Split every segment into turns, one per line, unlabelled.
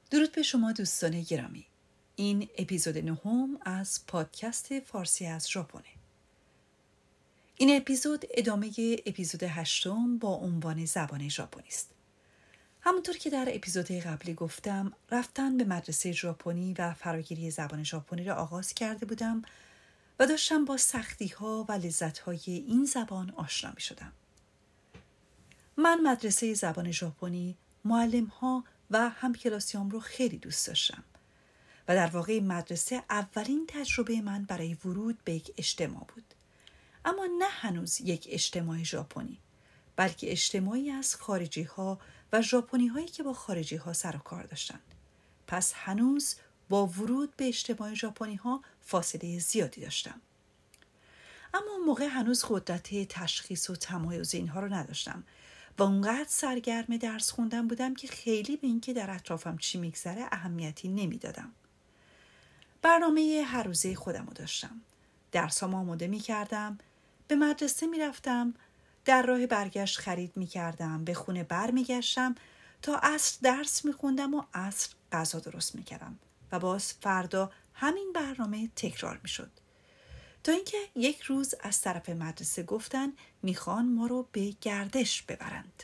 درود به شما دوستان گرامی. این اپیزود 9 از پادکست فارسی از ژاپن. این اپیزود ادامه اپیزود 8 با عنوان زبان ژاپنی است. همونطور که در اپیزود قبلی گفتم، رفتن به مدرسه ژاپنی و فراگیری زبان ژاپنی را آغاز کرده بودم و داشتم با سختی‌ها و لذت‌های این زبان آشنا می‌شدم. من مدرسه زبان ژاپنی، معلم‌ها و همکلاسیام رو خیلی دوست داشتم و در واقع مدرسه اولین تجربه من برای ورود به یک اجتماع بود. اما نه هنوز یک اجتماع ژاپنی، بلکه اجتماعی از خارجی‌ها و ژاپنی‌هایی که با خارجی‌ها سر و کار داشتند. پس هنوز با ورود به اجتماع ژاپنی‌ها فاصله زیادی داشتم. اما اون موقع هنوز قدرت تشخیص و تمایز اینها رو نداشتم و اونقدر سرگرم درس خوندن بودم که خیلی به این که در اطرافم چی میگذره اهمیتی نمیدادم. برنامه هر روزه خودم رو داشتم. درسام آماده میکردم، به مدرسه میرفتم، در راه برگشت خرید میکردم، به خونه بر میگشتم، تا عصر درس میخوندم و عصر غذا درست میکردم و باز فردا همین برنامه تکرار میشد. تا اینکه یک روز از طرف مدرسه گفتن میخوان ما رو به گردش ببرند.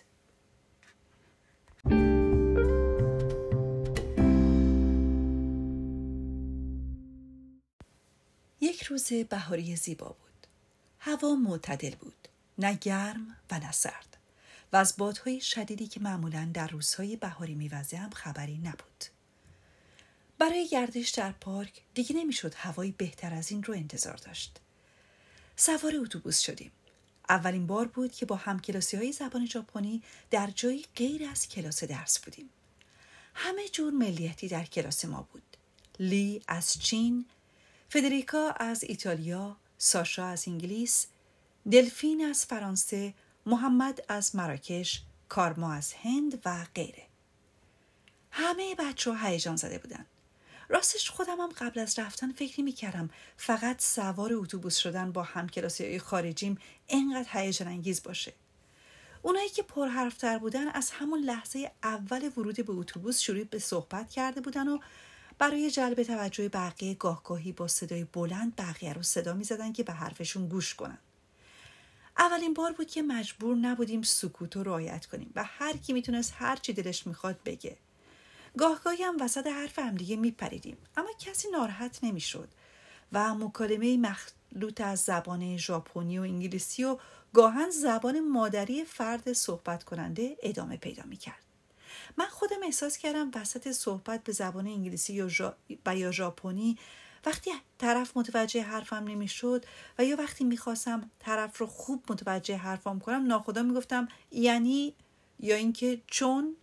یک روز بهاری زیبا بود. هوا معتدل بود، نه گرم و نه سرد، و از بادهای شدیدی که معمولاً در روزهای بهاری میوزه هم خبری نبود. برای گردش در پارک دیگه نمیشد هوایی بهتر از این رو انتظار داشت. سوار اتوبوس شدیم. اولین بار بود که با همکلاسی‌های زبان ژاپنی در جایی غیر از کلاس درس بودیم. همه جور ملیتی در کلاس ما بود. لی از چین، فدریکا از ایتالیا، ساشا از انگلیس، دلفین از فرانسه، محمد از مراکش، کارما از هند و غیره. همه بچه‌ها هیجان زده بودن. راستش خودم هم قبل از رفتن فکر می‌کردم فقط سوار اتوبوس شدن با همکلاسی‌های خارجیم اینقدر هیجان انگیز باشه. اونایی که پرحرف‌تر بودن از همون لحظه اول ورود به اتوبوس شروع به صحبت کرده بودن و برای جلب توجه بقیه گاهگاهی با صدای بلند بقیه رو صدا می‌زدن که به حرفشون گوش کنن. اولین بار بود که مجبور نبودیم سکوت رو رعایت کنیم و هر کی میتونست هر چی دلش میخواد بگه. گاهگاهی هم وسط حرف هم دیگه میپریدیم، اما کسی ناراحت نمیشد و مکالمه مخلوط از زبان ژاپنی و انگلیسی و گاهن زبان مادری فرد صحبت کننده ادامه پیدا میکرد. من خودم احساس کردم وسط صحبت به زبان انگلیسی یا ژاپنی وقتی طرف متوجه حرفم نمیشد و یا وقتی میخواستم طرف رو خوب متوجه حرفم کنم ناخودآگاه میگفتم یعنی یا اینکه چون.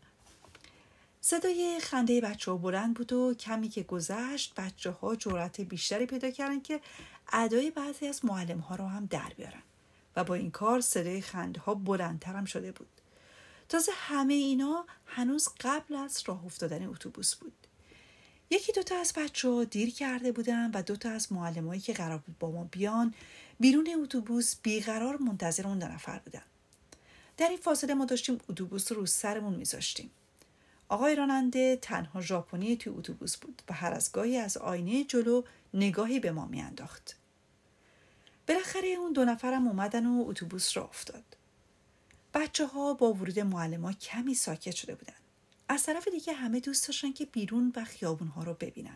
صدای خنده بچه‌ها بلند بود و کمی که گذشت بچه‌ها جرأت بیشتری پیدا کردن که ادای بعضی از معلم‌ها رو هم در بیارن و با این کار صدای خنده‌ها بلندتر هم شده بود. تازه همه اینا هنوز قبل از راه افتادن اتوبوس بود. یکی دوتا از بچه‌ها دیر کرده بودن و دوتا از معلمایی که قرار بود با ما بیان بیرون اتوبوس بیقرار منتظر اون 2 نفر بودن. در این فاصله ما داشتیم اتوبوس رو سرمون میذاشتیم. آقای راننده تنها ژاپنی توی اتوبوس بود و هر از گاهی از آینه جلو نگاهی به ما میانداخت. بالاخره اون 2 نفرم اومدن و اتوبوس راه افتاد. بچه‌ها با ورود معلم‌ها کمی ساکت شده بودن. از طرف دیگه همه دوست داشتن که بیرون و خیابون‌ها رو ببینن.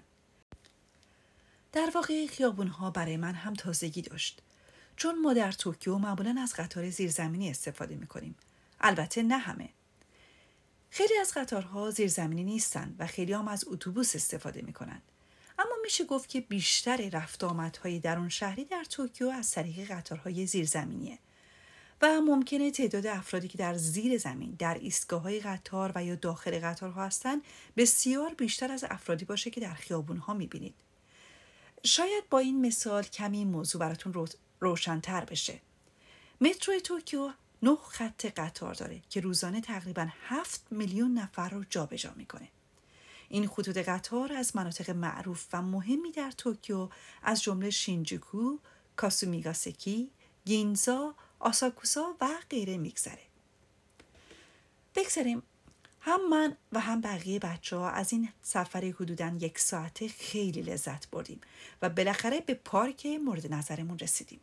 در واقع خیابون‌ها برای من هم تازگی داشت، چون ما در توکیو معمولاً از قطار زیرزمینی استفاده می‌کنیم. البته نه همه. خیلی از قطارها زیرزمینی نیستن و خیلی هم از اتوبوس استفاده می‌کنن. اما میشه گفت که بیشتر رفت آمدهای درون شهری در توکیو از طریق قطارهای زیرزمینیه و ممکنه تعداد افرادی که در زیر زمین در ایستگاه‌های قطار و یا داخل قطارها هستن بسیار بیشتر از افرادی باشه که در خیابون‌ها می‌بینید. شاید با این مثال کمی موضوع براتون روشن‌تر بشه. مترو توکیو 9 خط قطار داره که روزانه تقریباً 7 میلیون نفر رو جابجا میکنه. این خطوط قطار از مناطق معروف و مهمی در توکیو از جمله شینجوکو، کاسومیگاسکی، گینزا، آساکوسا و غیره میگذره. بگذاریم هم من و هم بقیه بچه‌ها از این سفر حدوداً 1 ساعته خیلی لذت بردیم و بالاخره به پارک مورد نظرمون رسیدیم.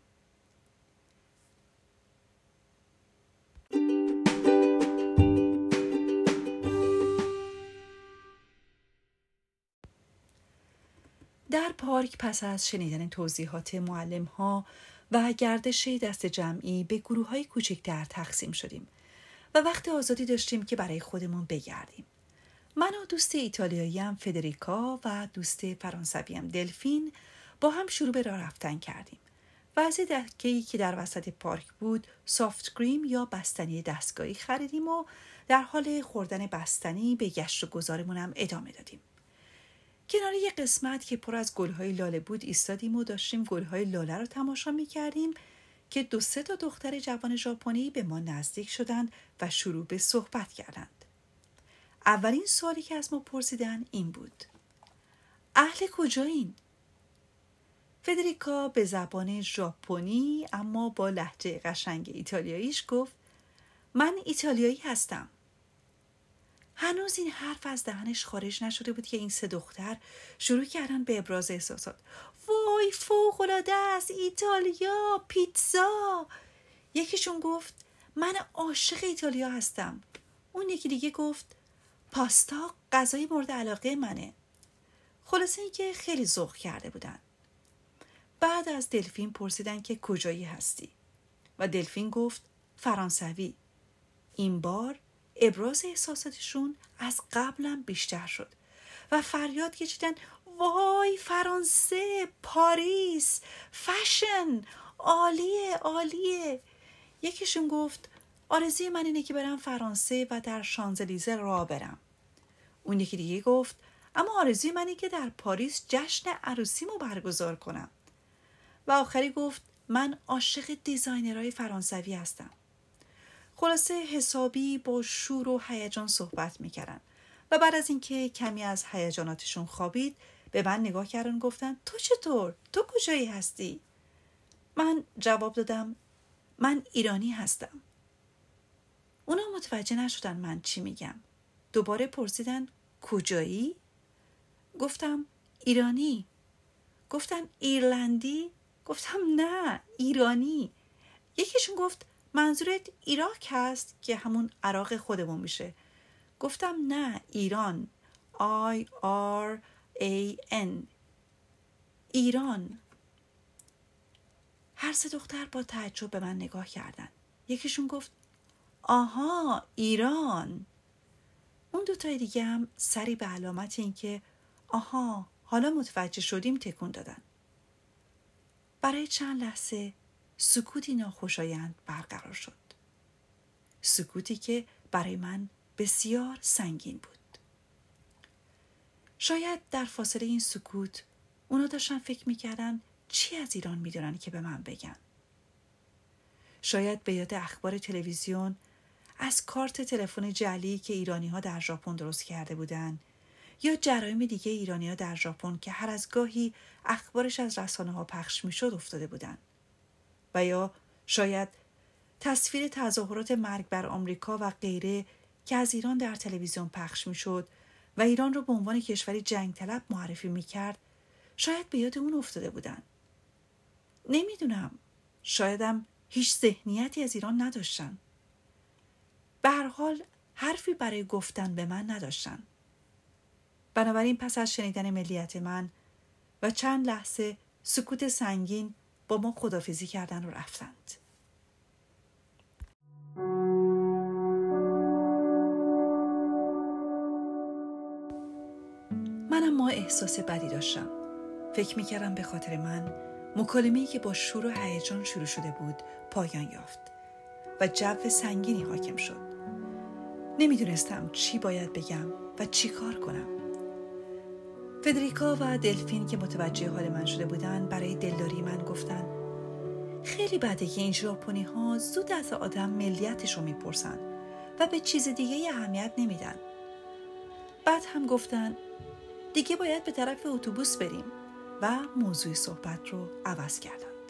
در پارک پس از شنیدن توضیحات معلم‌ها و گردش دست جمعی به گروه‌های کوچکتر تقسیم شدیم و وقت آزادی داشتیم که برای خودمون بگردیم. من و دوست ایتالیاییم فدریکا و دوست فرانسویم دلفین با هم شروع به راه رفتن کردیم و از دکه‌ای که در وسط پارک بود سافت کریم یا بستنی دستگاهی خریدیم و در حال خوردن بستنی به گشت و گذارمون هم ادامه دادیم. کنار یک قسمت که پر از گل‌های لاله بود ایستادیم و داشتیم گل‌های لاله رو تماشا می‌کردیم که 2-3 تا دختر جوان ژاپنی به ما نزدیک شدند و شروع به صحبت کردند. اولین سوالی که از ما پرسیدن این بود: اهل کجایین؟ فدریکا به زبان ژاپنی اما با لهجه قشنگ ایتالیاییش گفت: من ایتالیایی هستم. هنوز این حرف از دهنش خارج نشده بود که این 3 دختر شروع کردن به ابراز احساسات. وای فوق‌العاده است، ایتالیا، پیتزا. یکیشون گفت من عاشق ایتالیا هستم. اون یکی دیگه گفت پاستا غذای مورد علاقه منه. خلاصه این که خیلی ذوق کرده بودن. بعد از دلفین پرسیدن که کجایی هستی و دلفین گفت فرانسوی. این بار ابراز احساساتشون از قبلم بیشتر شد و فریاد کشیدن وای فرانسه، پاریس، فشن، عالیه عالیه. یکیشون گفت آرزوی من اینه که برم فرانسه و در شانزلیزه راه برم. اون یکی دیگه گفت اما آرزوی من اینه که در پاریس جشن عروسیمو برگزار کنم. و آخری گفت من عاشق دیزاینرهای فرانسوی هستم. خلاصه حسابی با شور و هیجان صحبت میکردن و بعد از اینکه کمی از هیجاناتشون خوابید به من نگاه کردن و گفتن تو چطور؟ تو کجایی هستی؟ من جواب دادم من ایرانی هستم. اونا متوجه نشدن من چی میگم. دوباره پرسیدن کجایی؟ گفتم ایرانی. گفتن ایرلندی؟ گفتم نه ایرانی. یکیشون گفت منظورت عراق هست که همون عراق خودمون میشه. گفتم نه ایران، IRAN، ایران. هر 3 دختر با تعجب به من نگاه کردن. یکیشون گفت آها ایران. اون 2 تای دیگه هم سری به علامت این که آها حالا متوجه شدیم تکون دادن. برای چند لحظه سکوتی ناخوشایند برقرار شد. سکوتی که برای من بسیار سنگین بود. شاید در فاصله این سکوت اونا داشتن فکر میکردن چی از ایران میدونن که به من بگن. شاید به یاد اخبار تلویزیون از کارت تلفن جعلی که ایرانی‌ها در ژاپن درست کرده بودن یا جرایم دیگه ایرانی‌ها در ژاپن که هر از گاهی اخبارش از رسانه‌ها پخش میشد افتاده بودن. و یا شاید تصویر تظاهرات مرگ بر آمریکا و غیره که از ایران در تلویزیون پخش میشد و ایران رو به عنوان کشوری جنگ طلب معرفی میکرد شاید به یاد اون افتاده بودن. نمیدونم. شایدم هیچ ذهنیتی از ایران نداشتن. به هر حال حرفی برای گفتن به من نداشتن. بنابراین پس از شنیدن ملیت من و چند لحظه سکوت سنگین با ما خداحافظی کردن و رفتند. من اما احساس بدی داشتم. فکر میکردم به خاطر من مکالمه‌ای که با شور و هیجان شروع شده بود پایان یافت و جو سنگینی حاکم شد. نمیدونستم چی باید بگم و چی کار کنم. فدریکا و دلفین که متوجه حال من شده بودن برای دلداری من گفتن خیلی بده که این ژاپنی‌ها زود از آدم ملیتش رو میپرسن و به چیز دیگه اهمیت نمیدن. بعد هم گفتن دیگه باید به طرف اتوبوس بریم و موضوع صحبت رو عوض کردند.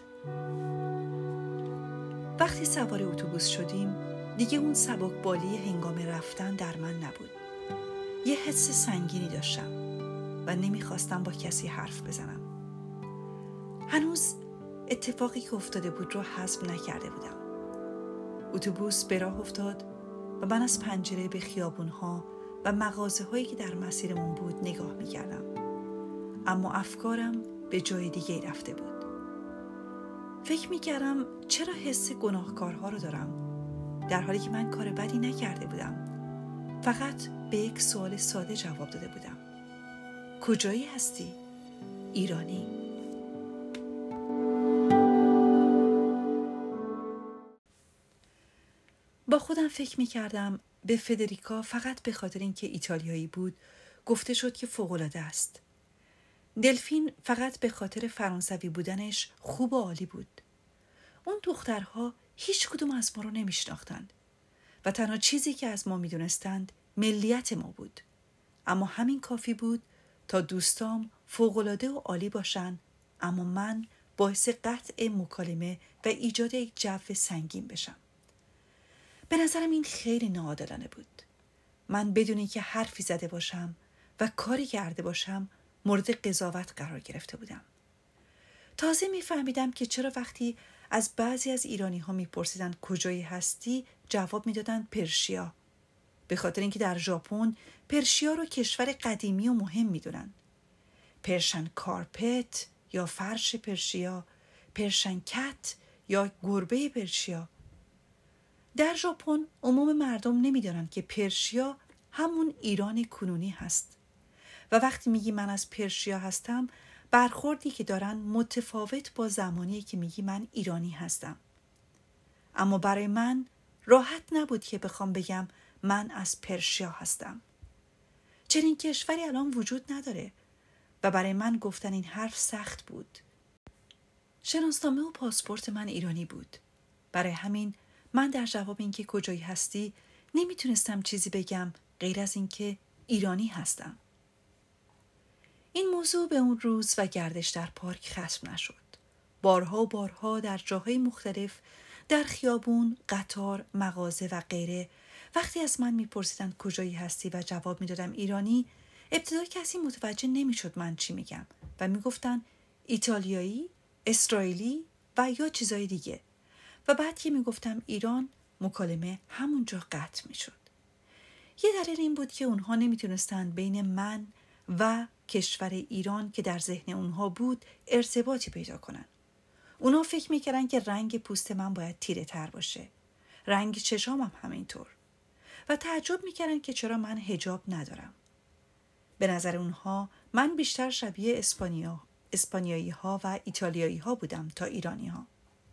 وقتی سوار اتوبوس شدیم دیگه اون سبکبالی هنگام رفتن در من نبود. یه حس سنگینی داشتم و نمیخواستم با کسی حرف بزنم. هنوز اتفاقی که افتاده بود رو حسب نکرده بودم. اتوبوس به راه افتاد و من از پنجره به خیابون‌ها و مغازه‌هایی که در مسیرمون بود نگاه می‌کردم. اما افکارم به جای دیگه رفته بود. فکر می‌کردم چرا حس گناهکارها رو دارم، در حالی که من کار بدی نکرده بودم. فقط به یک سوال ساده جواب داده بودم. کجایی هستی؟ ایرانی. با خودم فکر می‌کردم به فدریکا فقط به خاطر اینکه ایتالیایی بود گفته شد که فوق‌العاده است. دلفین فقط به خاطر فرانسوی بودنش خوب و عالی بود. اون دخترها هیچ کدوم از ما رو نمیشناختند و تنها چیزی که از ما میدونستند ملیت ما بود. اما همین کافی بود تا دوستام فوق‌العاده و عالی باشن، اما من باعث قطع مکالمه و ایجاد یک جو سنگین بشم. به نظرم این خیلی ناعادلانه بود. من بدون اینکه حرفی زده باشم و کاری کرده باشم مورد قضاوت قرار گرفته بودم. تازه میفهمیدم که چرا وقتی از بعضی از ایرانی ها میپرسیدن کجایی هستی جواب میدادن پرشیا. به خاطر اینکه در ژاپن پرشیا رو کشور قدیمی و مهم میدونن. پرشن کارپت یا فرش پرشیا، پرشن کت یا گربه پرشیا. در ژاپن عموم مردم نمیدونن که پرشیا همون ایران کنونی هست و وقتی میگی من از پرشیا هستم برخوردی که دارن متفاوت با زمانی که میگی من ایرانی هستم. اما برای من راحت نبود که بخوام بگم من از پرشیا هستم. چنین کشوری الان وجود نداره و برای من گفتن این حرف سخت بود. شناسنامه و پاسپورت من ایرانی بود. برای همین من در جواب اینکه کجایی هستی نمیتونستم چیزی بگم غیر از اینکه ایرانی هستم. این موضوع به اون روز و گردش در پارک ختم نشد. بارها و بارها در جاهای مختلف، در خیابون، قطار، مغازه و غیره، وقتی از من میپرسیدن کجایی هستی و جواب میدادم ایرانی، ابتدا کسی متوجه نمیشد من چی میگم و میگفتن ایتالیایی، اسرائیلی و یا چیزای دیگه. و بعد که میگفتم ایران، مکالمه همونجا قطع میشد. یه دلیل این بود که اونها نمیتونستند بین من و کشور ایران که در ذهن اونها بود ارتباطی پیدا کنن. اونها فکر میکردن که رنگ پوست من باید تیره تر باشه. رنگ چشامم همینطور. و تعجب میکردن که چرا من حجاب ندارم. به نظر اونها من بیشتر شبیه اسپانیایی ها و ایتالیایی ها بودم تا ایرانی ها.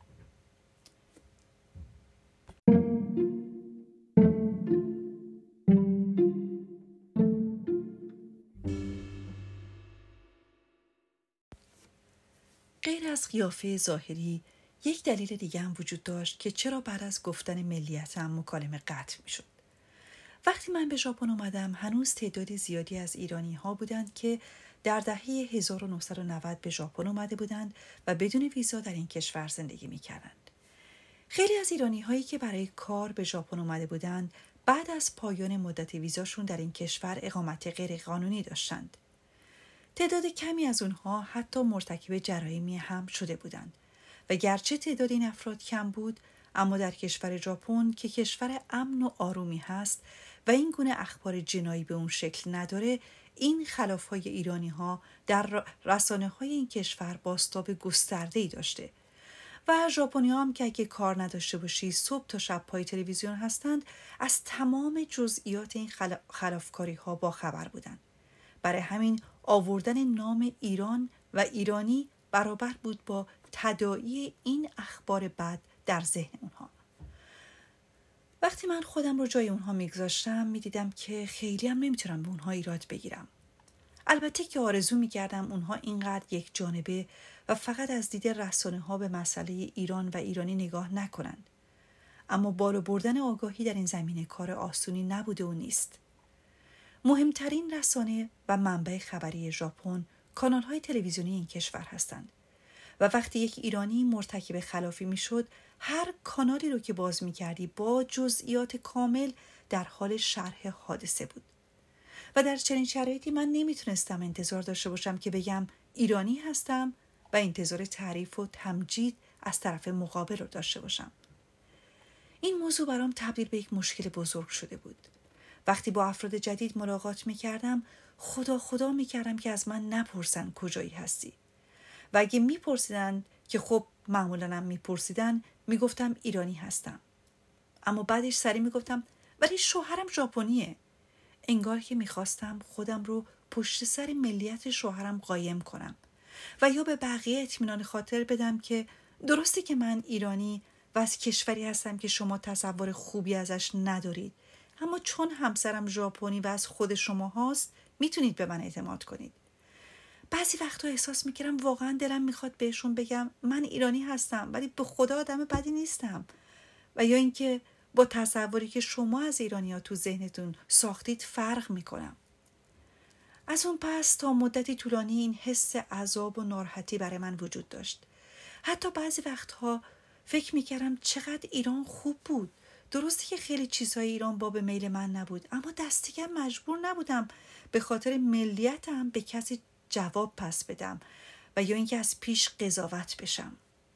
غیر از قیافه ظاهری، یک دلیل دیگه هم وجود داشت که چرا بعد از گفتن ملیتم مکالمه قطع می شد. وقتی من به ژاپن اومدم هنوز تعداد زیادی از ایرانی ها بودند که در دهه 1990 به ژاپن اومده بودند و بدون ویزا در این کشور زندگی می کردند. خیلی از ایرانی هایی که برای کار به ژاپن اومده بودند بعد از پایان مدت ویزاشون در این کشور اقامت غیرقانونی داشتند. تعداد کمی از اونها حتی مرتکب جرایمی هم شده بودند و گرچه تعداد این افراد کم بود اما در کشور ژاپن که کشور امن و آرومی هست و این گونه اخبار جنایی به اون شکل نداره، این خلاف‌های ایرانی‌ها در رسانه‌های این کشور بازتاب گسترده‌ای داشته و ژاپنی‌ها هم که اگه کار نداشته باشی صبح تا شب پای تلویزیون هستند از تمام جزئیات این خلافکاری‌ها با خبر بودند. برای همین آوردن نام ایران و ایرانی برابر بود با تداعی این اخبار بد در ذهن اونها. وقتی من خودم رو جای اونها میگذاشتم میدیدم که خیلی هم نمیتونم به اونها ایراد بگیرم. البته که آرزو میکردم اونها اینقدر یک جانبه و فقط از دید رسانه ها به مسئله ایران و ایرانی نگاه نکنند. اما بالا بردن آگاهی در این زمینه کار آسونی نبوده و نیست. مهمترین رسانه و منبع خبری ژاپن کانال‌های تلویزیونی این کشور هستند و وقتی یک ایرانی مرتکب خلافی میشد هر کانالی رو که باز می‌کردی با جزئیات کامل در حال شرح حادثه بود و در چنین شرایطی من نمیتونستم انتظار داشته باشم که بگم ایرانی هستم و انتظار تعریف و تمجید از طرف مقابل رو داشته باشم. این موضوع برام تبدیل به یک مشکل بزرگ شده بود. وقتی با افراد جدید ملاقات میکردم خدا میکردم که از من نپرسن کجایی هستی و اگه میپرسیدن که خب معمولاً هم میپرسیدن میگفتم ایرانی هستم، اما بعدش سری میگفتم ولی شوهرم ژاپنیه. انگار که میخواستم خودم رو پشت سر ملیت شوهرم قایم کنم و یا به بقیه اطمینان خاطر بدم که درسته که من ایرانی و از کشوری هستم که شما تصور خوبی ازش ندارید، اما چون همسرم ژاپنی و از خود شما هاست میتونید به من اعتماد کنید. بعضی وقتا احساس میکردم واقعا دلم میخواد بهشون بگم من ایرانی هستم ولی به خدا آدم بدی نیستم، و یا اینکه با تصوری که شما از ایرانی‌ها تو ذهنتون ساختید فرق میکنم. از اون پس تا مدتی طولانی این حس عذاب و ناراحتی برای من وجود داشت. حتی بعضی وقتها فکر میکردم چقدر ایران خوب بود. درسته که خیلی چیزهای ایران باب میل من نبود، اما دستکم مجبور نبودم به خاطر ملیتم به کسی جواب پس بدم و یا اینکه از پیش قضاوت بشم.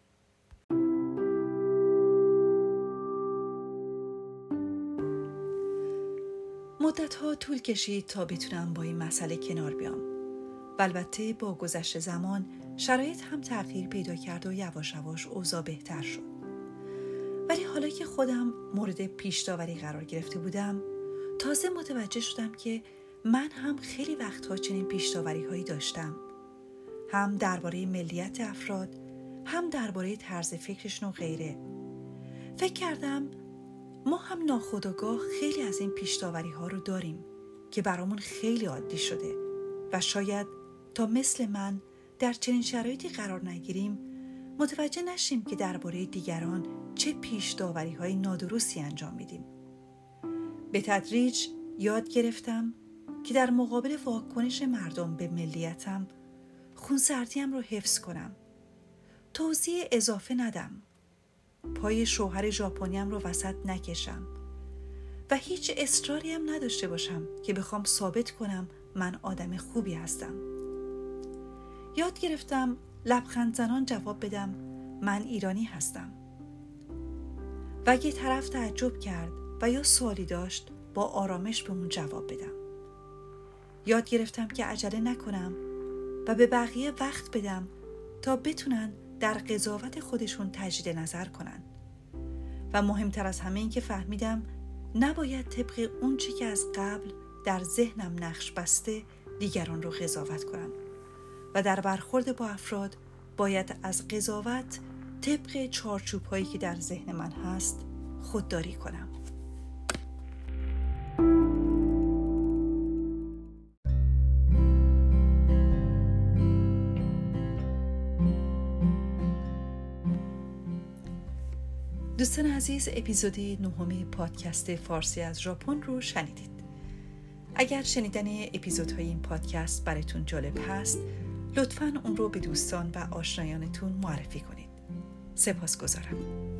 مدت‌ها طول کشید تا بتونم با این مسئله کنار بیام. و البته با گذشت زمان شرایط هم تغییر پیدا کرد و یواش یواش اوضاع بهتر شد. ولی حالا که خودم مورد پیش داوری قرار گرفته بودم، تازه متوجه شدم که من هم خیلی وقتها چنین پیش داوری‌هایی داشتم. هم درباره ملیت افراد، هم درباره طرز فکرشون و غیره. فکر کردم ما هم ناخودآگاه خیلی از این پیش داوری‌ها رو داریم که برامون خیلی عادی شده و شاید تا مثل من در چنین شرایطی قرار نگیریم متوجه نشیم که درباره دیگران چه پیش داوری‌های نادرستی انجام میدیم. به تدریج یاد گرفتم که در مقابل واکنش مردم به ملیتم خونسردیم رو حفظ کنم، توضیح اضافه ندم، پای شوهر ژاپنیم رو وسط نکشم و هیچ اصراری هم نداشته باشم که بخوام ثابت کنم من آدم خوبی هستم. یاد گرفتم لبخند زنان جواب بدم من ایرانی هستم و اگه طرف تعجب کرد و یا سوالی داشت با آرامش به اون جواب بدم. یاد گرفتم که عجله نکنم و به بقیه وقت بدم تا بتونن در قضاوت خودشون تجدید نظر کنن. و مهمتر از همه این که فهمیدم نباید طبق اون چی که از قبل در ذهنم نقش بسته دیگران رو قضاوت کنم و در برخورد با افراد باید از قضاوت طبق چارچوب‌هایی که در ذهن من هست خودداری کنم. دوستان عزیز، اپیزود 9 پادکست فارسی از ژاپن رو شنیدید. اگر شنیدن اپیزودهای این پادکست براتون جالب هست، لطفاً اون رو به دوستان و آشنایانتون معرفی کنید. سپاسگزارم.